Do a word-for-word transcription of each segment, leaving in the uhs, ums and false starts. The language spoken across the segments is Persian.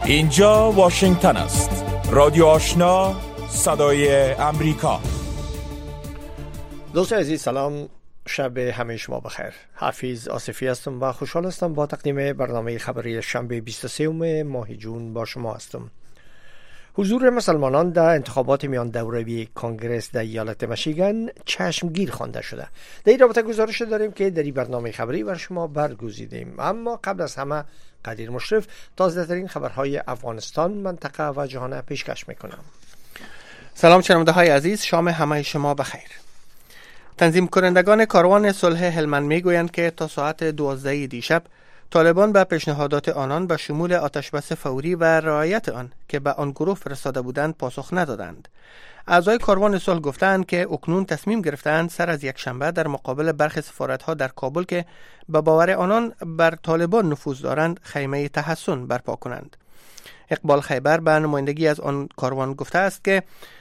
اینجا واشنگتن است. رادیو آشنا، صدای امریکا. دوستان عزیز سلام، شب همه شما بخیر. حافظ آصفی هستم و خوشحال هستم با تقدیم برنامه خبری شنبه بیست و سوم ماه جون با شما هستم. حضور مسلمانان در انتخابات میان دوره‌ای کنگرس در ایالت میشیگان چشمگیر خوانده شده. در این رابطه گزارش داریم که در این برنامه خبری بر شما برگزیدیم. اما قبل از همه قدیر مشرف تازه ترین خبرهای افغانستان، منطقه و جهان پیشکش میکنم. سلام شنونده های عزیز، شام همه شما بخیر. تنظیم کنندگان کاروان صلح هلمند میگویند که تا ساعت دوازده دیشب طالبان به پیشنهادات آنان به شمول آتشبس فوری و رعایت آن که به آن گروه فرستاده بودند پاسخ ندادند. اعضای کاروان صلح گفتند که اکنون تصمیم گرفتند سر از یک شنبه در مقابل برخی سفارت‌ها در کابل که به باور آنان بر طالبان نفوذ دارند خیمه تحصن برپا کنند. اقبال خیبر به نمایندگی از آن کاروان گفته است که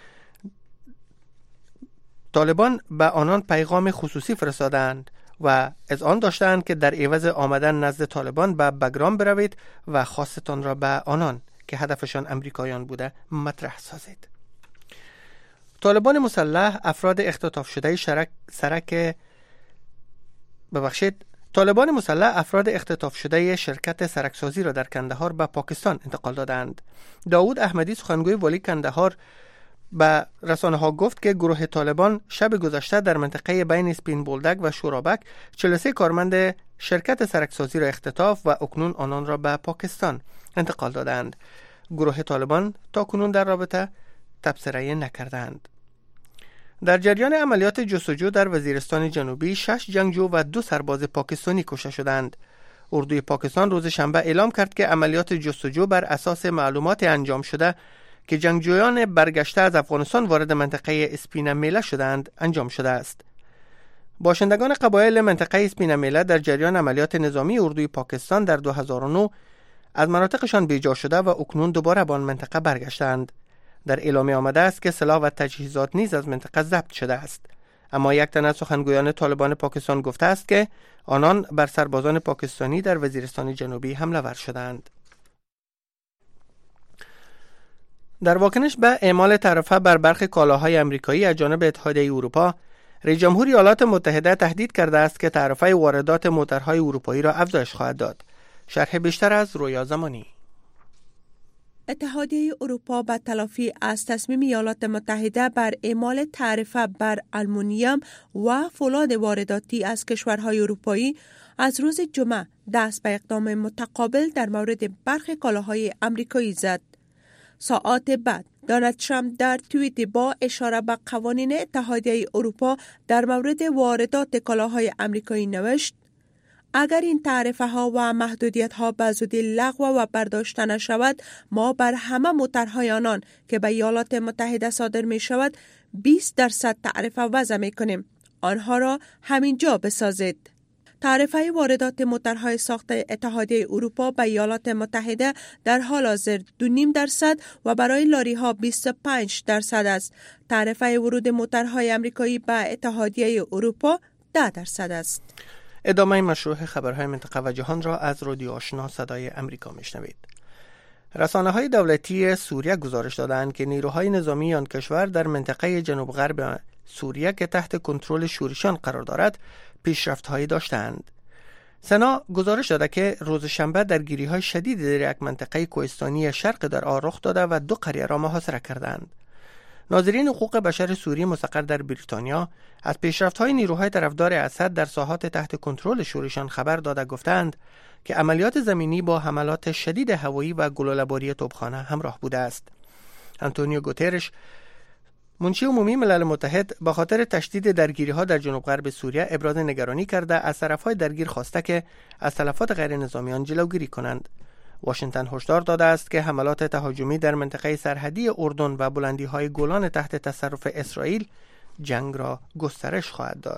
طالبان به آنان پیغام خصوصی فرستادند و از آن داشتند که در عوض آمدن نزد طالبان به بگرام بروید و خواستتان را به آنان که هدفشان امریکایان بوده مطرح سازید. طالبان مسلح افراد اختطاف شده شرک سرک ببخشید طالبان مسلح افراد اختطاف شده شرکت سرکسازی را در کندهار به پاکستان انتقال دادند. داود احمدی سخنگوی والی کندهار به رسانه ها گفت که گروه طالبان شب گذشته در منطقه بین سپین بولدک و شورابک چهل و سه کارمند شرکت سرکسازی را اختطاف و اکنون آنان را به پاکستان انتقال دادند. گروه طالبان تا کنون در رابطه تبصره نکردند. در جریان عملیات جستجو در وزیرستان جنوبی شش جنگجو و دو سرباز پاکستانی کشته شدند. اردوی پاکستان روز شنبه اعلام کرد که عملیات جستجو بر اساس معلومات انجام شده که جنگجویان برگشته از افغانستان وارد منطقه اسپین میله شدند انجام شده است. باشندگان قبایل منطقه اسپین میله در جریان عملیات نظامی اردوی پاکستان در دو هزار و نه از مناطقشان بیجا شده و اکنون دوباره به آن منطقه برگشتند. در اعلامیه آمده است که سلاح و تجهیزات نیز از منطقه ضبط شده است. اما یک تن از سخنگویان طالبان پاکستان گفته است که آنان بر سربازان پاکستانی در وزیرستان جنوبی حمله ور شدند. در واکنش به اعمال تعرفه بر برخی کالاهای آمریکایی از جانب اتحادیه اروپا، رئیس جمهور ایالات متحده تهدید کرده است که تعرفه واردات موترهای اروپایی را افزایش خواهد داد. شرح بیشتر از رویا زمانی. اتحادیه اروپا به تلافی از تصمیم ایالات متحده بر اعمال تعرفه بر آلومینیوم و فولاد وارداتی از کشورهای اروپایی از روز جمعه دست به اقدام متقابل در مورد برخی کالاهای آمریکایی زد. ساعات بعد دونالد ترامپ در توییتی با اشاره به قوانین اتحادیه اروپا در مورد واردات کالاهای آمریکایی نوشت: اگر این تعرفه ها و محدودیت ها به زودی لغو و برداشته نشود، ما بر همه موترهای آنان که به ایالات متحده صادر می شود بیست درصد تعرفه وضع می کنیم. آنها را همینجا بسازید. تعرفه واردات موترهای ساخته اتحادیه اروپا به ایالات متحده در حال حاضر دو و نیم درصد و برای لاری ها بیست و پنج درصد است. تعرفه ورود موترهای آمریکایی به اتحادیه اروپا ده درصد است. ادامه مشروع خبرهای منطقه و جهان را از رادیو آشنا صدای امریکا میشنوید. رسانه‌های دولتی سوریه گزارش دادند که نیروهای نظامی آن کشور در منطقه جنوب غرب سوریه که تحت کنترل شورشیان قرار دارد پیشرفت‌هایی داشتند. سنا گزارش داده که روز شنبه درگیری‌های شدید در یک منطقه کوهستانی شرق درعا رخ داده و دو قریه را محاصره کردند. ناظرین حقوق بشر سوریه مستقر در بریتانیا از پیشرفت‌های نیروهای طرفدار اسد در ساحات تحت کنترل شورشیان خبر داده گفتند که عملیات زمینی با حملات شدید هوایی و گلوله‌باری توپخانه همراه بوده است. آنتونیو گوترش منشی عمومی ملل متحد با خاطر تشدید درگیری‌ها در جنوب غرب سوریه ابراز نگرانی کرده از طرف‌های درگیر خواسته که از تلفات غیر نظامیان جلوگیری کنند. واشنگتن هشدار داده است که حملات تهاجمی در منطقه سرحدی اردن و بلندی‌های گولان تحت تصرف اسرائیل جنگ را گسترش خواهد داد.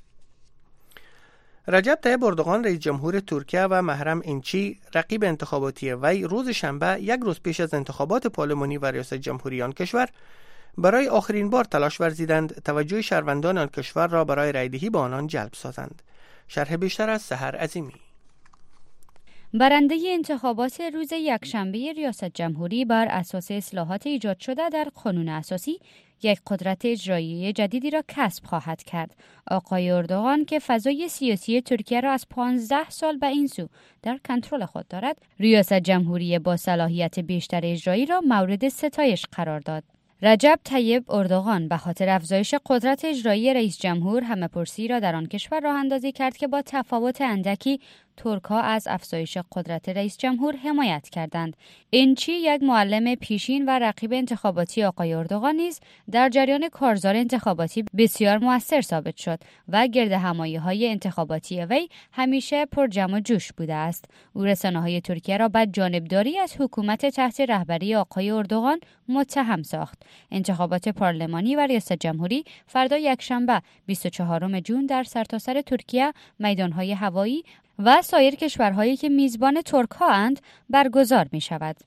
رجب طیب اردوغان رئیس جمهور ترکیه و محرم اینچی رقیب انتخاباتی وی روز شنبه یک روز پیش از انتخابات پارلمانی و ریاست جمهوری آن کشور برای آخرین بار تلاش ورزیدند توجه شهروندان آن کشور را برای رایدهی به آنان جلب سازند. شرح بیشتر از سحر عظیمی. برنده انتخابات روز یکشنبه ریاست جمهوری بر اساس اصلاحات ایجاد شده در قانون اساسی یک قدرت اجرایی جدیدی را کسب خواهد کرد. آقای اردوغان که فضای سیاسی ترکیه را از پانزده سال به این سو در کنترل خود دارد، ریاست جمهوری با صلاحیت بیشتر اجرایی را مورد ستایش قرار داد. رجب طیب اردوغان به خاطر افزایش قدرت اجرایی رئیس جمهور همه پرسی را در آن کشور راه اندازی کرد که با تفاوت اندکی ترک‌ها از افزایش قدرت رئیس جمهور حمایت کردند. اینچی یک معلم پیشین و رقیب انتخاباتی آقای اردوغان نیز در جریان کارزار انتخاباتی بسیار مؤثر ثابت شد و گردهمایی‌های انتخاباتی وی همیشه پر جمع و جوش بوده است. او رسانه‌های ترکیه را به جانبداری از حکومت تحت رهبری آقای اردوغان متهم ساخت. انتخابات پارلمانی و ریاست جمهوری فردا یکشنبه بیست و چهارم ژوئن در سرتاسر ترکیه، میدان‌های هوایی و سایر کشورهایی که میزبان ترک‌ها اند برگزار می شود.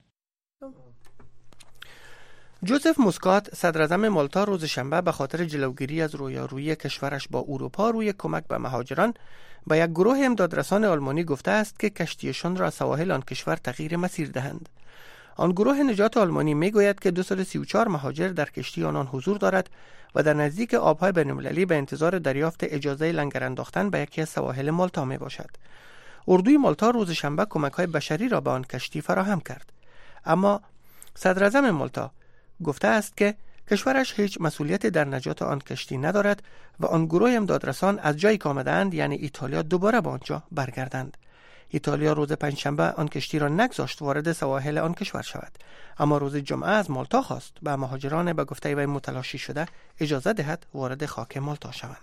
جوزف موسکات صدراعظم مالتا روز شنبه به خاطر جلوگیری از رویارویی کشورش با اروپا روی کمک به مهاجران به یک گروه امدادرسان آلمانی گفته است که کشتیشان را سواحل آن کشور تغییر مسیر دهند. آن گروه نجات آلمانی می گوید که دویست و سی و چهار مهاجر در کشتی آنان حضور دارد و در نزدیک آبهای بین‌المللی به انتظار دریافت اجازه لنگر انداختن به یکی از سواحل مالتا می باشد. اردوی مالتا روز شنبه کمک‌های بشری را به آن کشتی فراهم کرد. اما صدراعظم مالتا گفته است که کشورش هیچ مسئولیتی در نجات آن کشتی ندارد و آن گروه امدادرسان از جایی که آمدند یعنی ایتالیا دوباره به آنجا برگردند. ایتالیا روز پنجشنبه آن کشتی را نگذاشت وارد سواحل آن کشور شود، اما روز جمعه از مالتا خواست به مهاجران به گفته وی متلاشی شده اجازه دهد وارد خاک مالتا شوند.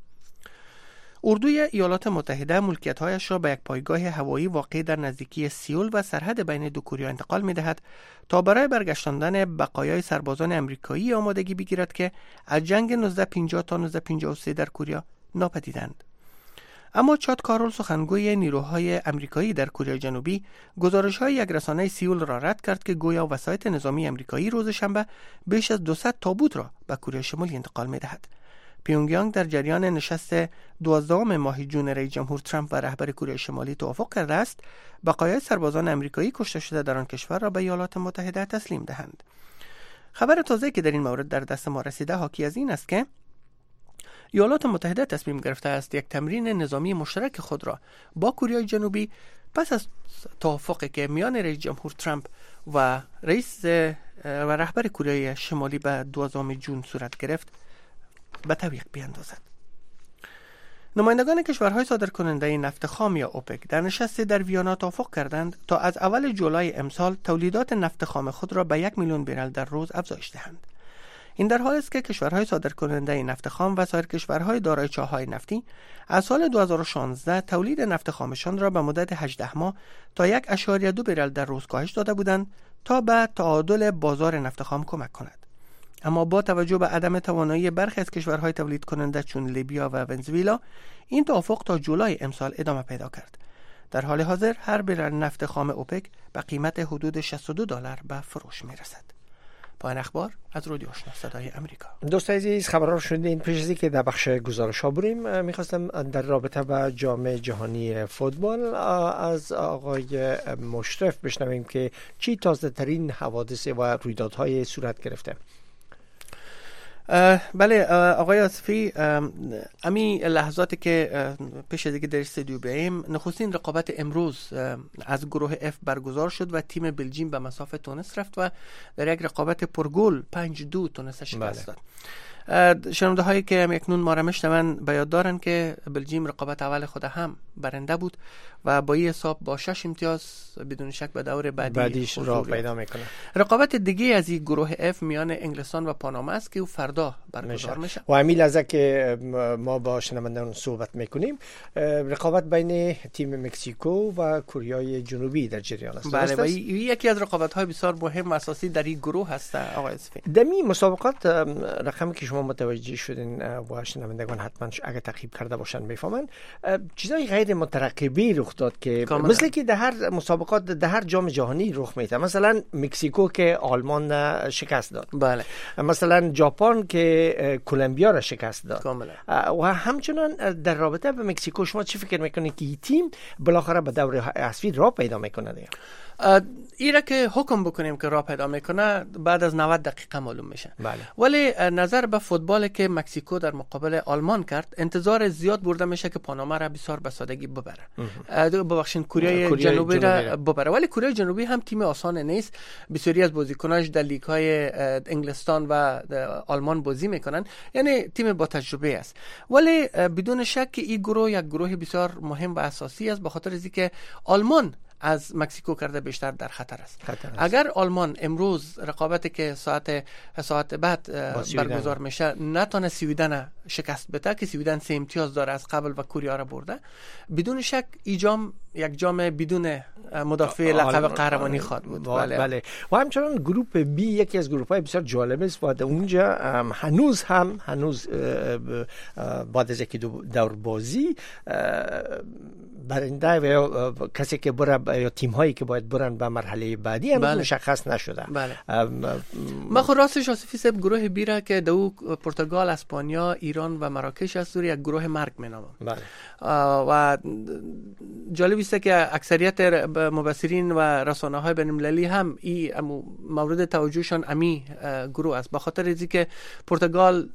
اردوی ایالات متحده ملکیت‌هایش را به یک پایگاه هوایی واقع در نزدیکی سئول و سرحد بین دو کره انتقال می‌دهد تا برای برگشتاندن بقایای سربازان آمریکایی آمادگی بگیرد که از جنگ نوزده پنجاه تا نوزده پنجاه و سه در کره ناپدیدند. اما چاد کارول سخنگوی نیروهای آمریکایی در کره جنوبی گزارش‌های یک رسانه سئول را رد کرد که گویا وسایط نظامی آمریکایی روز شنبه بیش از دویست تابوت را به کره شمالی انتقال می‌دهد. پیونگیانگ در جریان نشست دوازدهم ماه ژوئن رئیس جمهور ترامپ و رهبر کره شمالی توافق کرده است بقایای سربازان آمریکایی کشته شده در آن کشور را به ایالات متحده تسلیم دهند. خبر تازه‌ای که در این مورد در دست ما رسیده حاکی از این است که ایالات متحده تصمیم گرفته است یک تمرین نظامی مشترک خود را با کره جنوبی پس از توافقی که میان رئیس جمهور ترامپ و رئیس و رهبر کره شمالی به دوازدهم ژوئن صورت گرفت به تعویق بیاندازد. نمایندگان کشورهای صادرکننده نفت خام یا اوپک در نشستی در ویانا توافق کردند تا از اول جولای امسال تولیدات نفت خام خود را به یک میلیون برل در روز افزایش دهند. این در حالی است که کشورهای صادرکننده نفت خام و سایر کشورهای دارای چاه‌های نفتی از سال دو هزار و شانزده تولید نفت خامشان را به مدت هجده ماه تا یک ممیز دو برل در روز کاهش داده بودند تا به تعادل بازار نفت خام کمک کند. اما با توجه به عدم توانایی برخی از کشورهای تولید کننده چون لیبیا و ونزوئلا این توافق تا جولای امسال ادامه پیدا کرد. در حال حاضر هر برل نفت خام اوپک به قیمت حدود شصت و دو دلار به فروش میرسد. پایان اخبار از رادیو آشنا صدای امریکا. دوستان عزیز خبرها رو شنیدین. پیش از اینکه در بخش گزارش ها بریم میخواستم در رابطه با جام جهانی فوتبال از آقای مشرف بشنویم که چی تازه ترین حوادث و رویدادهای صورت گرفته. بله آقای آصفی، امی لحظاتی که پیش از اینکه در استودیو بیاییم نخستین رقابت امروز از گروه اف برگزار شد و تیم بلژیم به مساف تونس رفت و در یک رقابت پرگل پنج دو تونس شکست داد. شنونده هایی که اکنون ما را میشنوند به یاد دارند که بلژیم رقابت اول خود هم برنده بود و با این حساب با شش امتیاز بدون شک به دور بعدی بعدیش را پیدا میکنه. رقابت دیگه از این گروه اف میان انگلستان و پاناما است که فردا برگزار میشه. و همین لحظه که ما با شنوندگان صحبت میکنیم رقابت بین تیم مکزیکو و کره جنوبی در جریان است. بله، و یکی از رقابت های بسیار مهم و اساسی در این گروه هست آقای آصفی. دمی مسابقات رقمی که شما متوجه شدین و شنوندگان حتما اگه تعقیب کرده باشن میفهمن، چیزای غیر مترقبی رخ داد که کاملا. مثل که در هر مسابقات در هر جام جهانی رخ میده. مثلا مکزیکو که آلمان شکست داد، بله. مثلا ژاپن که کلمبیا را شکست داد کاملا. و همچنان در رابطه به مکزیکو شما چی فکر میکنید که این تیم بالاخره به دور اصلی راه پیدا میکنه دیگه؟ ایره که حکم بکنیم که راه پیدا میکنه بعد از نود دقیقه معلوم میشه. بله. ولی نظر به فوتبال که مکزیکو در مقابل آلمان کرد، انتظار زیاد برده میشه که پاناما را بسیار به سادگی ببره. ببخشید کره جنوبی را ببره. ولی کره جنوبی هم تیم آسان نیست. بسیاری از بازیکناش در لیگ های انگلستان و آلمان بازی میکنن، یعنی تیم با تجربه است. ولی بدون شک این گروه یک گروه بسیار مهم و اساسی است، به خاطر اینکه آلمان از مکزیکو کرده بیشتر در خطر است. خطر است. اگر آلمان امروز رقابتی که ساعت ساعت بعد برگزار میشه نتونه سویدن شکست بده که سویدن سه امتیاز داره از قبل و کره را برده، بدون شک این جام یک جام بدون مدافع لقب قهرمانی خواهد بود. بله. بله. و همچنان گروپ بی یکی از گروپ های بسیار جالب است و اونجا هنوز هم هنوز بعد از یکی دور بازی برنده و کسی که بره یا تیم هایی که باید برن به مرحله بعدی هم بله. مشخص نشده. بله. ما خود راستش آصفی صاحب گروه بی را که دو پرتغال، اسپانیا، ایران و مراکش است یک گروه مرگ مینامم. بله. و جالب است که اکثریت مبصرین و رسانه های بین المللی هم این مورد توجهشان امی گروه است، به خاطر اینکه پرتغال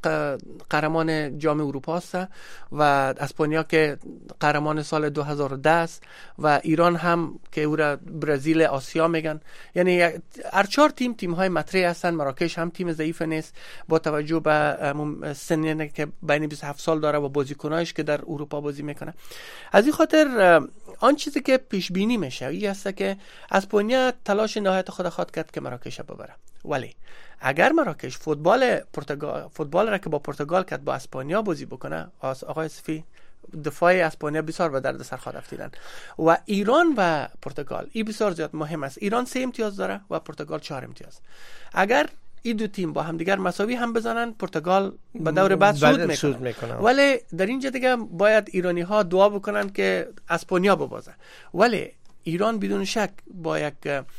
قهرمان جام اروپا است و اسپانیا که قهرمان سال دو هزار و ده است و ایران هم که او را برزیل آسیا میگن. یعنی هر چهار تیم تیم های مطرح هستن. مراکش هم تیم ضعیف نیست با توجه به سنی که بین بیست و هفت سال داره و بازیکنایش که در اروپا بازی میکنه. از این خاطر آن چیزی که پیش بینی میشه این است که اسپانیا تلاش نهایت خود خواهد کرد که مراکش ببره. ولی اگر مراکش فوتبال پرتغال فوتبال را که با پرتغال کرد با اسپانیا بازی بکنه، آقای صفی دفاع اسپانیا بسیار به درد سر خواهد افتادن. و ایران و پرتغال این بسیار زیاد مهم است. ایران سه امتیاز داره و پرتغال چهار امتیاز. اگر این دو تیم با هم دیگر مساوی هم بزنن، پرتغال به دور بعد صعود میکنه. ولی در اینجا دیگه باید ایرانی ها دعا بکنن که اسپانیا ببازه. ولی ایران بدون شک با یک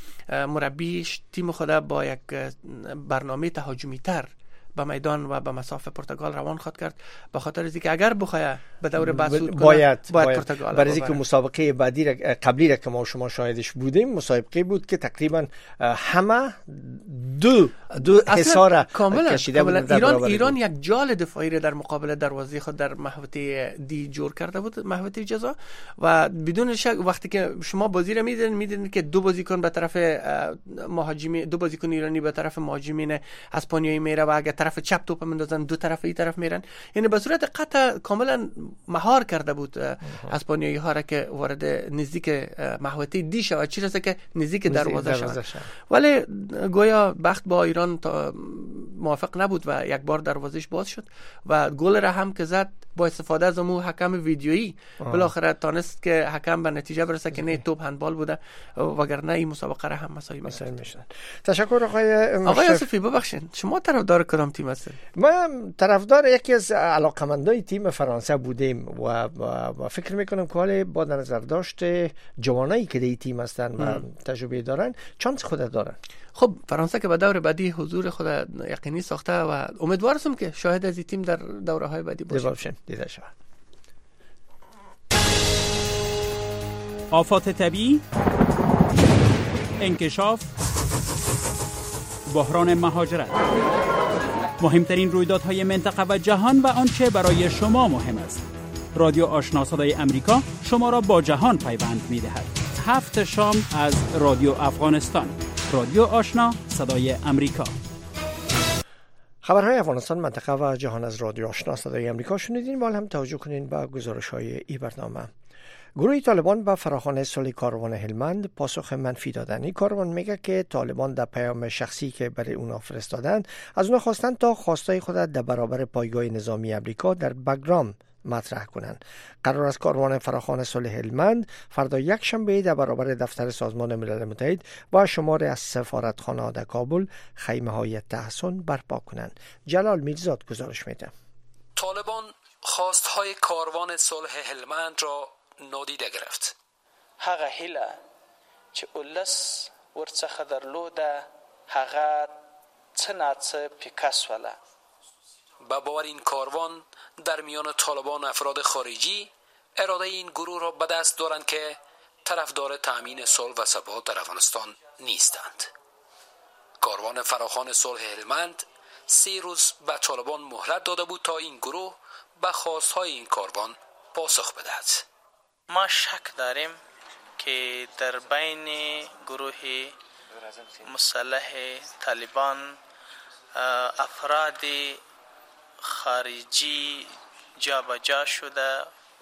مربیش تیم خود با یک برنامه تهاجمی تر به میدان و به مسافه پرتغال روان خواهد کرد، به خاطر از اینکه اگر بخواد به دور بعد صعود کنه باید, باید, باید پرتغال برای اینکه مسابقه بعدی را قبلی را که ما شما شاهدش بودیم مسابقه بود که تقریبا همه دو دو حصار کشیده بودن. ایران ایران یک جال دفاعی را در مقابل دروازه خود در محوطه دی جور کرده بود، محوطه جزا، و بدون شک وقتی که شما بازی را میدین میدین که دو بازیکن به طرف مهاجمی دو بازیکن ایرانی به طرف مهاجمین اسپانیایی میره و اگه طرف چپ توپ میندازن دو طرف این طرف میرن. یعنی به صورت قطع کاملا مهار کرده بود اسپانیایی ها را که وارد نزدیک محوطه دی شود، چی رسه که نزدیک دروازه شود. ولی گویا بخت با ایران موافق نبود و یک بار دروازش باز شد و گل را هم که زد با استفاده از اون حکم ویدیویی بالاخره تانست که حکم به نتیجه برسه که نه توپ هندبال بوده، وگرنه این مسابقه را هم مساوی می‌شد. تشکر آقای آقای آصفی. ببخشید شما طرفدار کدام تیم هستید؟ ما طرفدار یکی از علاقمندای تیم فرانسه بودیم و, و, و فکر میکنم که حالا با نظر داشته جوانایی که دی تیم هستن و تجربه دارن چانس خود دارن. خب فرانسه که به دور بعدی حضور خود یقینی ساخته و امیدوارم که شاهد از این تیم در دوره های بعدی باشه. دیده شود. آفات طبیعی، انکشاف، بحران مهاجرت، مهمترین رویدادهای منطقه و جهان و آنچه برای شما مهم است. رادیو آشنا صدای امریکا شما را با جهان پیوند می‌دهد. هفت شام از رادیو افغانستان. رادیو آشنا صدای امریکا. خبرهای افغانستان، منطقه و جهان از رادیو آشنا صدای امریکا شنیدین. حالا هم توجه کنین به گزارش‌های این برنامه. گروه طالبان به فراخوان صلح کاروان هلمند پاسخ منفی دادن. این کاروان میگه که طالبان در پیام شخصی که برای اونا فرستادن از اونا خواستن تا خواستای خود در برابر پایگاه نظامی امریکا در بگرام مطرح کنند. قرار است کاروان فراخوان صلح هلمند فردا یک شنبه در برابر دفتر سازمان ملل متحد با شمار از سفارتخانه در کابل خیمه های تحسن برپا کنند. جلال میرزاد گزارش میده. طالبان خواستهای کاروان صلح هلمند را نادیده گرفت. هغه هیله چې اولس ورڅخه درلوده هغه څه ناڅه پیکاس وله. با باور این کاروان در میان طالبان و افراد خارجی اراده این گروه را به دست دارند که طرفدار تأمین صلح و ثبات در افغانستان نیستند. کاروان فراخوان صلح هلمند سه روز به طالبان مهلت داده بود تا این گروه به خواستهای این کاروان پاسخ بدهد. ما شک داریم که در بین گروه مسلح طالبان افراد خارجی جابجا شده و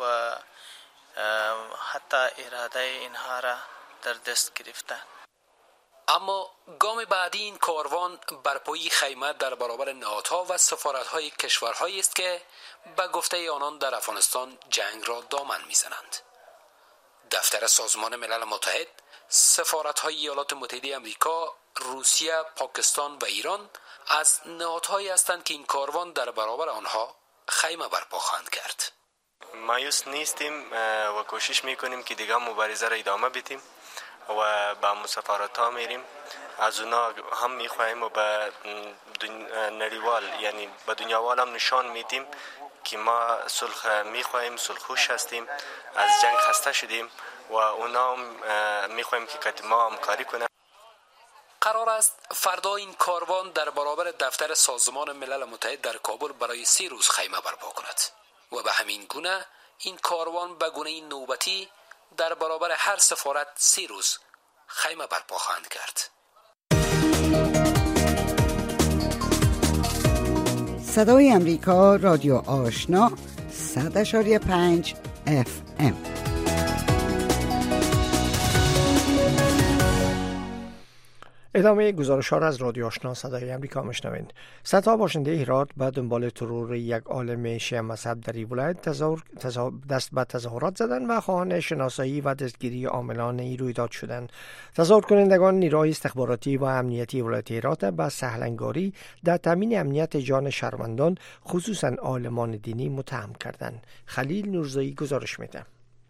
حتی اراده اینها را در دست گرفته. اما گام بعدی این کاروان برپایی خیمه در برابر نهادها و سفارت‌های کشورهایی است که به گفته آنان در افغانستان جنگ را دامن می‌زنند. دفتر سازمان ملل متحد، سفارت‌های ایالات متحده آمریکا، روسیه، پاکستان و ایران از نهادهایی هستند که این کاروان در برابر آنها خیمه برپا خواهند کرد. مایوس نیستیم و کوشش میکنیم که دیگه مبارزه را ادامه بدیم و به سفارت ها میریم، از اونا هم میخواهیم و به نړیوال یعنی به دنیاوال هم نشان میدیم که ما صلح میخواهیم، صلح‌جوش هستیم، از جنگ خسته شدیم و اونا هم میخواهیم که کت ما همکاری کنند. قرار است فردا این کاروان در برابر دفتر سازمان ملل متحد در کابل برای سی روز خیمه برپا کند و به همین گونه این کاروان به گونه نوبتی در برابر هر سفارت سی روز خیمه برپا خواهند کرد. صدای امریکا، رادیو آشنا، صد اشاری پنج اف ام. ادامه گزارش ها را از رادیو آشنا صدای امریکا میشنوید. صدها باشنده هرات به دنبال ترور یک عالم شیعه مذهب در این ولایت تظاهر... تظاهر... دست به تظاهرات زدند و خواهان شناسایی و دستگیری عاملان این رویداد شدند. تظاهر کنندگان نیروهای استخباراتی و امنیتی ولایت هرات به سهلنگاری در تامین امنیت جان شهروندان خصوصا عالمان دینی متهم کردند. خلیل نورزایی گزارش میده.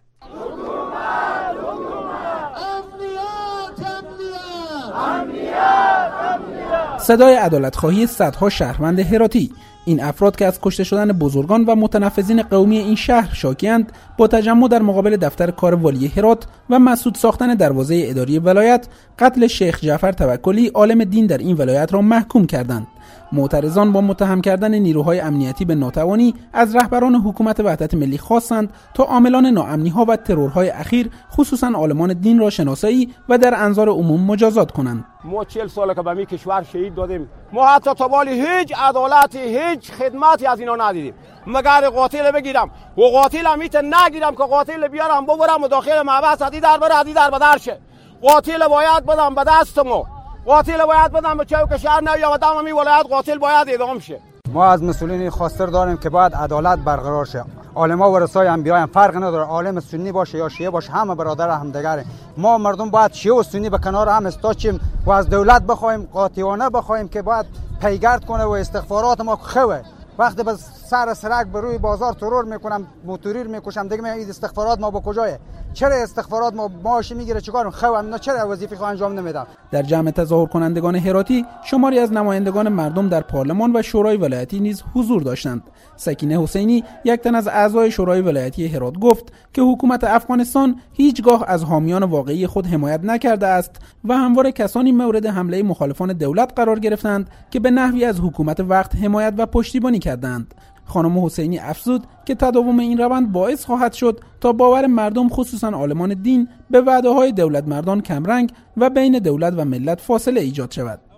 صدای عدالت خواهی صدها شهروند هراتی. این افراد که از کشته شدن بزرگان و متنفذین قومی این شهر شاکی‌اند، با تجمع در مقابل دفتر کار والی هرات و مسدود ساختن دروازه اداری ولایت، قتل شیخ جعفر توکلی عالم دین در این ولایت را محکوم کردند. معترضان با متهم کردن نیروهای امنیتی به ناتوانی از رهبران حکومت وحدت ملی خواستند تا عاملان ناامنی‌ها و ترورهای اخیر خصوصا عالمان دین را شناسایی و در انظار عموم مجازات کنند. ما چهل ساله که به می کشور شهید دادیم، ما حتی تابال هیچ عدالتی، هیچ خدمتی از اینا ندیدیم. مگر قاتل بگیرم و قاتل امیت نگیرم که قاتل بیارم ببرم و داخل محبس ادی در بره ادی در بدر شه. قاتل باید بدم به دست ما، قاتل باید بدم به چوک شهر نیا و تمامی ولایت قاتل باید اعدام شه. ما از مسئولین خواستار داریم که باید عدالت برقرار شه. علما و ورثای انبیا هم فرق نداره، عالم سنی باشه یا شیعه باشه، همه برادر همدیگره. ما مردم باید شیعه و سنی به کنار هم استاچیم و از دولت بخوایم قاطعانه بخوایم که باید پیگرد کنه و استغفارات ما خوه. وقتی به سر سرک به روی بازار ترور میکنم، موتوریر میکشم، دیگه میگم استغفارات ما با کجایه؟ چرا استغفارات ما معاش میگیره؟ چیکار خو اینا چرا وظیفه خو انجام نمیدن؟ در جمع تظاهر کنندگان هراتی شماری از نمایندگان مردم در پارلمان و شورای ولایتی نیز حضور داشتند. سکینه حسینی، یک تن از اعضای شورای ولایتی هرات، گفت که حکومت افغانستان هیچگاه از حامیان واقعی خود حمایت نکرده است و همواره کسانی مورد حمله مخالفان دولت قرار گرفتند که به نحوی از حکومت وقت حمایت و پشتیبانی کردند. خانم حسینی افزود که تداوم این روند باعث خواهد شد تا باور مردم خصوصا عالمان دین به وعده‌های دولت مردان کمرنگ و بین دولت و ملت فاصله ایجاد شود.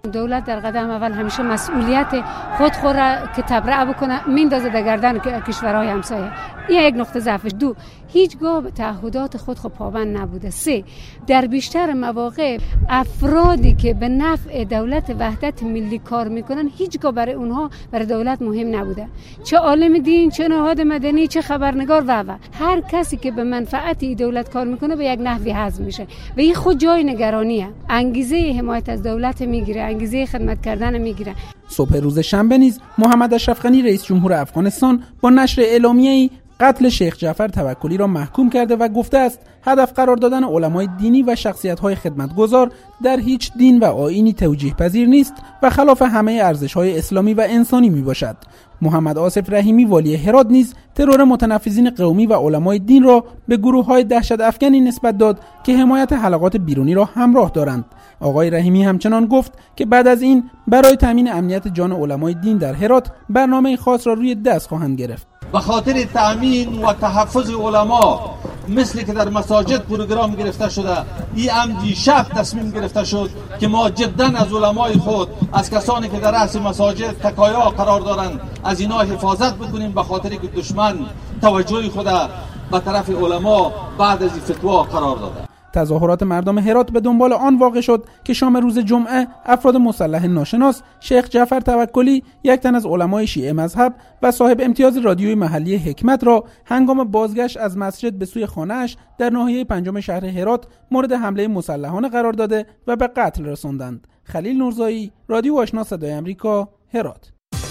دولت در قدم اول همیشه مسئولیت خود خود را که تبرئه بکنه میندازه در گردن کشورهای همسایه. این یک نقطه ضعفش. دو، هیچگاه به تعهدات خود خود پابند نبوده. سه، در بیشتر مواقع افرادی که به نفع دولت وحدت ملی کار میکنن هیچگاه برای اونها برای دولت مهم نبوده، چه عالم دین، چه نهاد مدنی، چه خبرنگار و و هر کسی که به منفعت دولت کار میکنه به یک نحوی هضم میشه و این خود جای نگرانیه. انگیزه حمایت از دولت میگیره، انگیزه خدمت کردن میگیره. صبح روز شنبه نیز محمد اشرف غنی رئیس جمهور افغانستان با نشر اعلامیه‌ای قتل شیخ جعفر توکلی را محکوم کرده و گفته است هدف قرار دادن علمای دینی و شخصیت‌های خدمتگزار در هیچ دین و آیینی توجیه پذیر نیست و خلاف همه ارزش‌های اسلامی و انسانی میباشد. محمد آصف رحیمی والی هرات نیز ترور متنفذین قومی و علمای دین را به گروه‌های دهشت افکنی نسبت داد که حمایت حلقات بیرونی را همراه دارند. آقای رحیمی همچنان گفت که بعد از این برای تامین امنیت جان علمای دین در هرات برنامه خاص را روی دست خواهند گرفت. به خاطر تأمین و تحفظ علما مثل که در مساجد پروگرام گرفته شده، این امری شب تصمیم گرفته شد که ما جدا از علمای خود، از کسانی که در رأس مساجد تکایا قرار دارند، از اینا حفاظت بکنیم، به خاطر که دشمن توجه خود به طرف علما بعد از این فتوا قرار داده. تظاهرات مردم هرات به دنبال آن واقع شد که شام روز جمعه افراد مسلح ناشناس شیخ جعفر توکلی، یک تن از علمای شیعه مذهب و صاحب امتیاز رادیوی محلی حکمت را هنگام بازگشت از مسجد به سوی خانه‌اش در ناحیه پنجم شهر هرات مورد حمله مسلحانه قرار داده و به قتل رساندند. خلیل نورزایی، رادیو آشنا صدای آمریکا، هرات.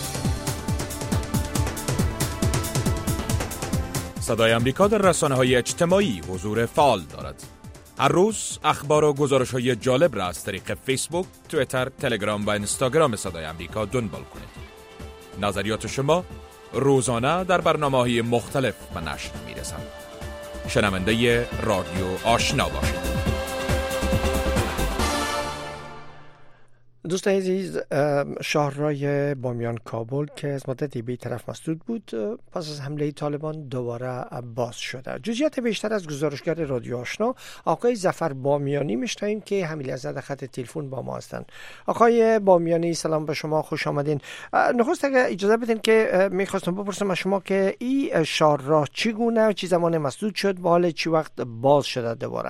صدای آمریکا در رسانه‌های اجتماعی حضور فعال دارد. هر روز اخبار و گزارش‌های جالب را از طریق فیسبوک، توییتر، تلگرام و اینستاگرام صدای آمریکا دنبال کنید. نظریات شما روزانه در برنامه‌های مختلف به نشر می‌رسند. شنونده رادیو آشنا باشید. دوستان عزیز، شهرهای بامیان کابل که از مدتی به طرف مسدود بود پس از حمله طالبان دوباره باز شده. جزئیات بیشتر از گزارشگر رادیو آشنا آقای ظفر بامیانی میشنویم که همین لحظه در خط تلفن با ما هستند. آقای بامیانی سلام به شما، خوش آمدین. نخست اگر اجازه بدین که میخواستم بپرسم از شما که این شهرها چگونه و چه زمان مسدود شد و حالا چی وقت باز شده دوباره؟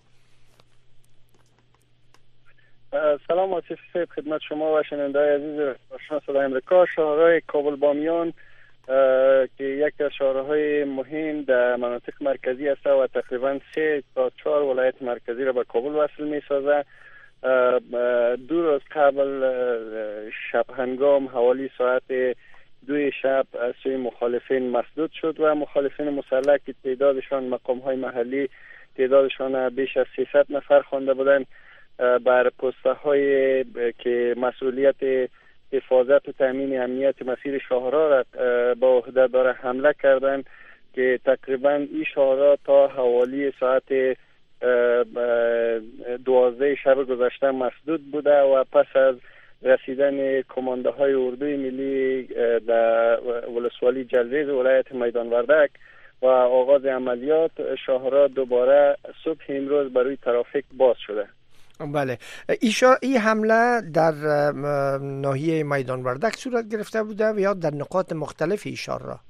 سلام آصف صاحب، خدمت شما و شنونده‌های عزیز آشنا صدای آمریکا. شهرهای کابل بامیان که یک از شهرهای مهم در مناطق مرکزی است و تقریبا سه تا چهار ولایت مرکزی را به کابل وصل می‌سازد. دو روز قبل شب هنگام حوالی ساعت دو شب از سوی مخالفین مسدود شد و مخالفین مسلح که تعدادشان مقام‌های محلی تعدادشان بیش از سیصد نفر خوانده بودند بر پسته های که مسئولیت حفاظت و تامین امنیت مسیر شاهراه را با عهده داره حمله کردند که تقریبا این شاهراه تا حوالی ساعت دوازده شب گذشته مسدود بوده و پس از رسیدن کمانده های اردوی ملی در ولسوالی جلریز ولایت میدان وردک و آغاز عملیات، شاهراه دوباره صبح امروز برای ترافیک باز شده. بله، ایشا این حمله در ناحیه میدان وردک صورت گرفته بوده و یا در نقاط مختلف ایشار را؟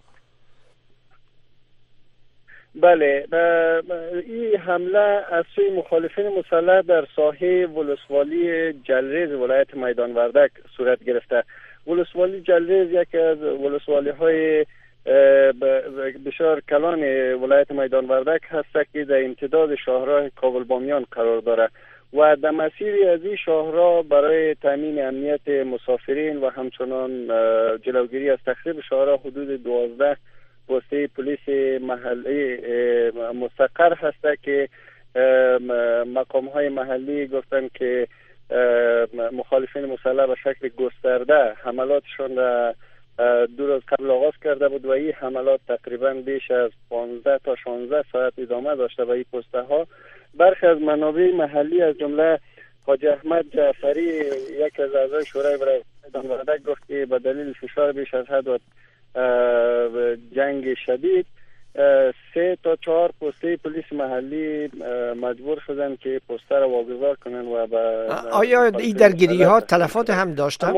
بله، این حمله از سوی مخالفین مسلح در ساحه ولسوالی جلریز ولایت میدان وردک صورت گرفته. ولسوالی جلریز یکی از ولسوالی های بسیار کلان ولایت میدان وردک هست که در امتداد شاهراه کابل بامیان قرار دارد و در مسیر از این شاهراه برای تامین امنیت مسافرین و همچنان جلوگیری از تخریب شاهراه حدود دوازده پسته پلیس محلی مستقر هسته که مقام های محلی گفتن که مخالفین مسلح به شکل گسترده حملاتشون را دو روز قبل آغاز کرده بود و این حملات تقریبا بیش از پانزده تا شانزده ساعت ادامه داشته و این پسته ها برخی از منابع محلی از جمله حاجی احمد جعفری یک از اعضای شورای برای میدان وردک گفت که به دلیل فشار بیش از حد و جنگ شدید سه تا چهار پسته پلیس محلی مجبور شدن که پسته را واگذار کنن و به آیا این درگیری ها تلفات هم داشتن؟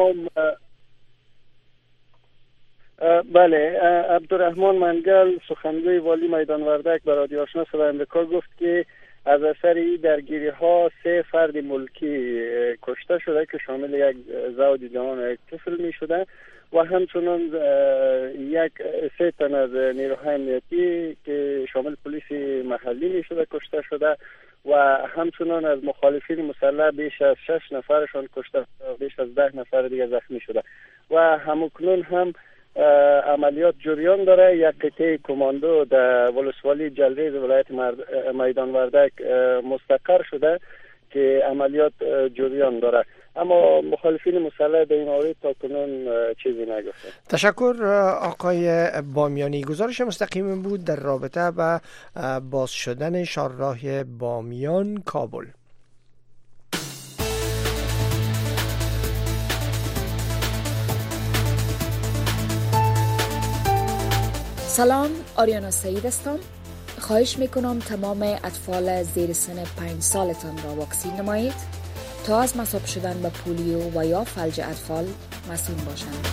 بله، عبدالرحمن منگل سخنگوی والی میدان وردک به رادیو آشنا صدای امریکا گفت که از اثر این درگیری ها سه فرد ملکی کشته شده که شامل یک زوج جوان و یک طفل می شده و همچنان یک سه تن از نیروهای امنیتی که شامل پلیس محلی می شده کشته شده و همچنان از مخالفین مسلح بیش از شش نفرشان کشته و بیش از ده نفر دیگه زخمی شده و همکنون هم عملیات جریان داره. یک قطعه کماندو در ولسوالی جلریز ولایت میدان وردک مستقر شده که عملیات جریان داره، اما مخالفین مسلح به این مورد تا کنون چیزی نگفتن. تشکر آقای بامیانی. گزارش مستقیم بود در رابطه با باز شدن شاهراه بامیان کابل. سلام، آریانا سعید هستم. خواهش میکنم تمام اطفال زیر سن پنج سالتان را واکسین نمایید تا از مصاب شدن به پولیو و یا فلج اطفال مسئول باشند.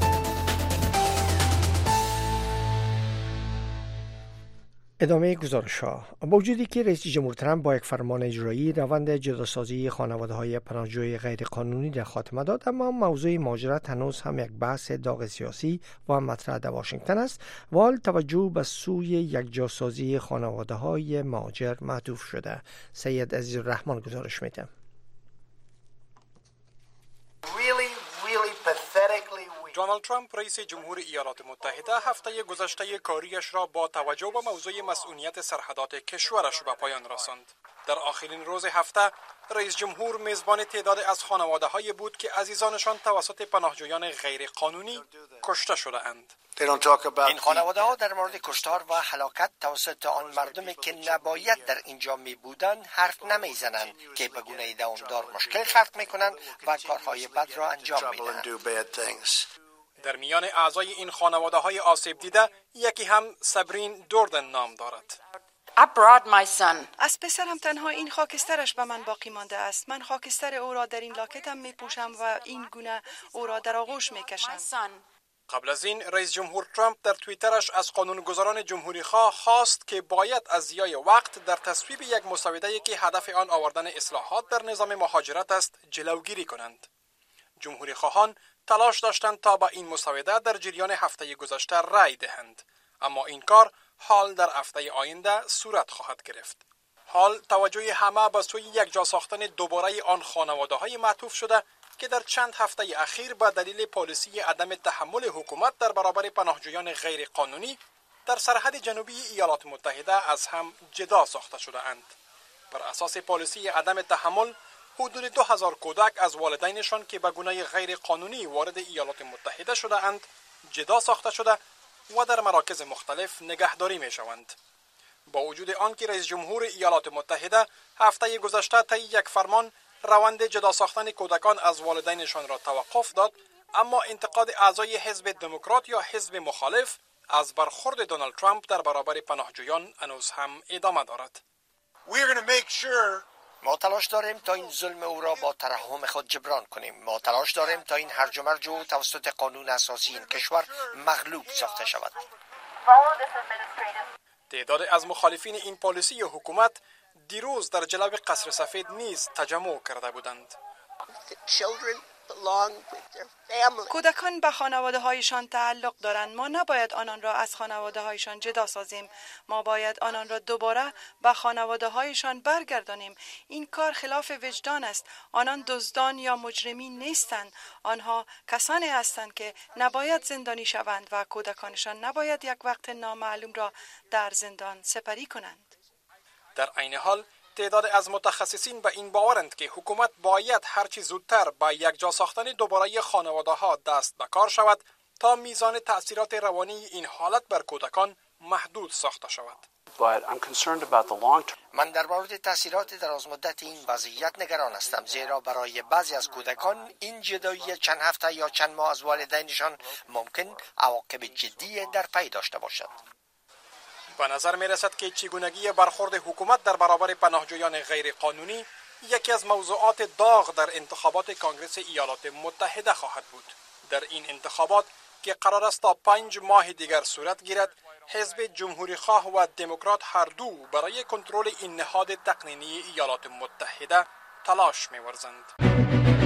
ادامه گزارش ها. با وجودی که رئیس جمهور ترامپ با یک فرمان اجرایی روند جداسازی خانواده های پناهجوی غیرقانونی را خاتمه داد، اما موضوع مهاجرت هنوز هم یک بحث داغ سیاسی و مطرح در واشنگتن است و حال توجه به سوی یکجاسازی خانواده های مهاجر معطوف شده. سید عزیزالرحمن گزارش میده. دونالد ترامپ رئیس جمهور ایالات متحده هفته گذشته کاریش را با توجه به موضوع مسئولیت سرحدات کشورش به پایان رساند. در آخرین روز هفته رئیس جمهور میزبان تعداد از خانواده‌هایی بود که عزیزانشان توسط پناهجویان غیر قانونی کشته شده اند. این خانواده ها در مورد کشتار و هلاکت توسط آن مردمی که نباید در اینجا می بودند حرف نمی زنند که به گونه دوامدار مشکل خلق می کنند و کارهای بد را انجام می دهند. در میان اعضای این خانواده های آسیب دیده یکی هم سابرین دوردن نام دارد. از پسرم تنها این خاکسترش به من باقی مانده است. من خاکستر او را در این لاکتم می پوشم و این گونه او را در آغوش می کشم. قبل از این رئیس جمهور ترامپ در توییترش از قانونگذاران جمهوری خواه خواست که باید از ضیاع وقت در تصویب یک مسوده‌ای که هدف آن آوردن اصلاحات در نظام مهاجرت است جلوگیری کنند. جمهوری خواهان تلاش داشتند تا با این مسوده در جریان هفته گذشته رأی دهند، اما این کار حال در هفته آینده صورت خواهد گرفت. حال توجه همه به سوی یکجا ساختن دوباره آن خانواده‌های معطوف شده که در چند هفته اخیر به دلیل پالیسی عدم تحمل حکومت در برابر پناهجویان غیر قانونی در سرحد جنوبی ایالات متحده از هم جدا ساخته شده اند. بر اساس پالیسی عدم تحمل حدود دو هزار کودک از والدینشان که به گونه غیر قانونی وارد ایالات متحده شده اند جدا ساخته شده و در مراکز مختلف نگهداری می شوند. با وجود آنکه رئیس جمهور ایالات متحده هفته گذشته طی یک فرمان روند جدا ساختن کودکان از والدینشان را توقف داد، اما انتقاد اعضای حزب دموکرات یا حزب مخالف از برخورد دونالد ترامپ در برابر پناهجویان هنوز هم ادامه دارد. ما تلاش داریم تا این ظلم او را با ترحم خود جبران کنیم. ما تلاش داریم تا این هرج و مرج او توسط قانون اساسی این کشور مغلوب ساخته شود. تعداد از مخالفین این پالیسی حکومت دیروز در جلو قصر سفید نیز تجمع کرده بودند. کودکان به خانواده هایشان تعلق دارند. ما نباید آنان را از خانواده هایشان جدا سازیم. ما باید آنان را دوباره به خانواده هایشان برگردانیم. این کار خلاف وجدان است. آنان دزدان یا مجرمین نیستند. آنها کسانی هستند که نباید زندانی شوند و کودکانشان نباید یک وقت نامعلوم را در زندان سپری کنند. در عین حال تعداد از متخصصین به این باورند که حکومت باید هرچی زودتر با یکجا ساختن دوباره خانواده‌ها دست به کار شود تا میزان تأثیرات روانی این حالت بر کودکان محدود ساخته شود. من در مورد تأثیرات درازمدت این وضعیت نگران هستم، زیرا برای بعضی از کودکان این جدایی چند هفته یا چند ماه از والدینشان ممکن عواقب جدی در پی داشته باشد. به نظر می رسد که چگونگی برخورد حکومت در برابر پناهجویان غیر قانونی یکی از موضوعات داغ در انتخابات کانگرس ایالات متحده خواهد بود. در این انتخابات که قرار است تا پنج ماه دیگر صورت گیرد، حزب جمهوری خواه و دموکرات هر دو برای کنترل این نهاد تقنینی ایالات متحده تلاش می‌ورزند.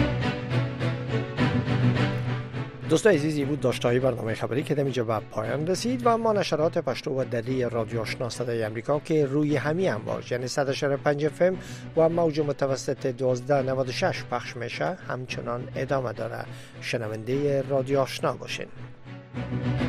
دوستان عزیزی بود داشته‌های برنامه خبری که اینجا به پایان رسید و ما نشرات پشتو و دری رادیو آشنا صدای امریکا که روی همین امواج یعنی صد و پنج اف ام و موج متوسط دوازده نود و شش پخش میشه همچنان ادامه داره. شنونده رادیو آشنا باشین.